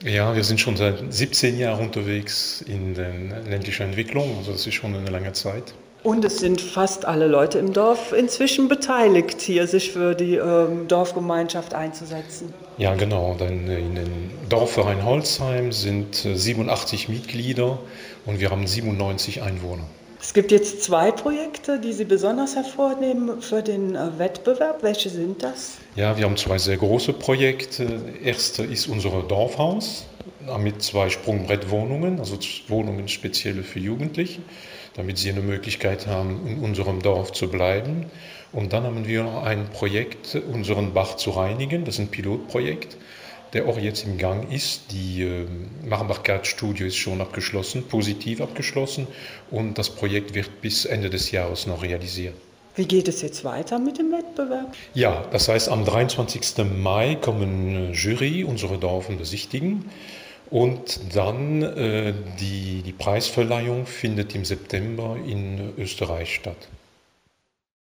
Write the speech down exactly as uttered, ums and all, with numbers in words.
Ja, wir sind schon seit siebzehn Jahren unterwegs in der ländlichen Entwicklung, also das ist schon eine lange Zeit. Und es sind fast alle Leute im Dorf inzwischen beteiligt, hier sich für die ähm, Dorfgemeinschaft einzusetzen. Ja, genau, denn in dem Dorfverein Holzheim sind äh, siebenundachtzig Mitglieder und wir haben siebenundneunzig Einwohner. Es gibt jetzt zwei Projekte, die Sie besonders hervornehmen für den äh, Wettbewerb. Welche sind das? Ja, wir haben zwei sehr große Projekte. Erste ist unser Dorfhaus mit zwei Sprungbrettwohnungen, also Wohnungen speziell für Jugendliche, damit sie eine Möglichkeit haben, in unserem Dorf zu bleiben. Und dann haben wir ein Projekt, unseren Bach zu reinigen. Das ist ein Pilotprojekt, der auch jetzt im Gang ist. Die äh, Machbarkeitsstudie ist schon abgeschlossen, positiv abgeschlossen, und das Projekt wird bis Ende des Jahres noch realisiert. Wie geht es jetzt weiter mit dem Wettbewerb? Ja, das heißt, am dreiundzwanzigsten Mai kommen Jury unsere Dorfen besichtigen, und dann äh, die, die Preisverleihung findet im September in Österreich statt.